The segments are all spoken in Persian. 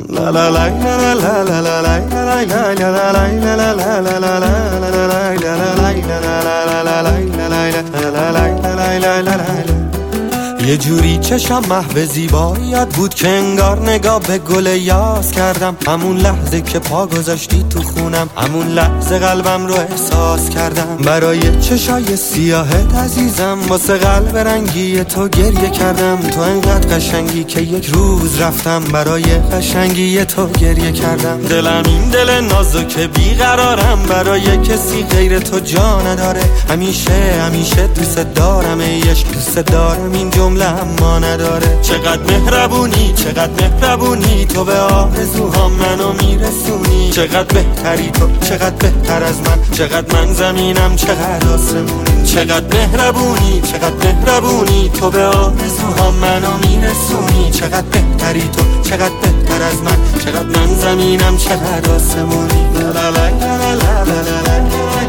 لا لا لا لا لا لا لا لا لا لا لا لا. یه جوری چشم محو زیباییت بود که انگار نگاه به گل یاس کردم. همون لحظه که پا گذاشتی تو خونم، همون لحظه قلبم رو احساس کردم. برای چشای سیاهت عزیزم، واسه قلب رنگی تو گریه کردم. تو انقدر قشنگی که یک روز رفتم برای قشنگی تو گریه کردم. دلم این دل نازک بیقرارم، برای کسی غیر تو جا نداره. همیشه همیشه دوست دارم، ایش دوست دارم، این جمله اما نداره. چقدر مهربونی، چقدر مهربونی، تو به آرزوهام منو میرسونی. چقدر بهتری تو، چقدر بهتر از من، چقدر من زمینم، چقدر آسمونی. چقدر مهربونی، چقدر مهربونی، تو به آرزوهام منو میرسونی. چقدر بهتری تو، چقدر بهتر از من، چقدر من زمینم، چقدر آسمونی. لا لا لا لا لا لا لا.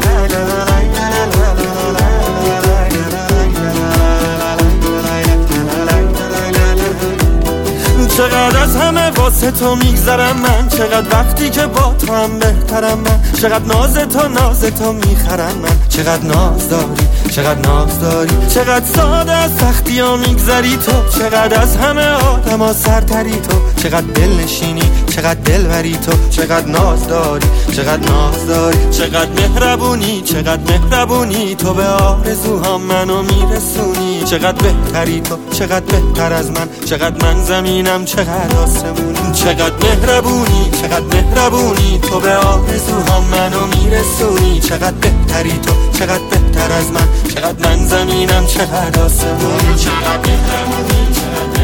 چقدر از همه واسه تو میگذرم من، چقدر وقتی که با تو هم بهترم من. چقدر ناز تو میخرم من، چقدر ناز داری، چقدر ناز داری. چقدر ساده از سختی ها میگذری تو، چقدر از همه آدم ها سرتری تو. چقدر دل نشینی، چقدر دل بری تو. چقدر ناز داری، چقدر ناز داری. چقدر مهربونی، چقدر مهربونی، تو به آرزوهام منو میرسونی. چقدر بهتری تو، چقدر بهتر از من، چقدر من زمینم، چقدر آسمونی. چقدر مهربونی، چقدر مهربونی، تو به آرزوهام منو میرسونی. چقدر بهتری تو، چقدر بهتر از من، چقدر من زمینم، چقدر آسمونی. چقدر مهربونی، چقدر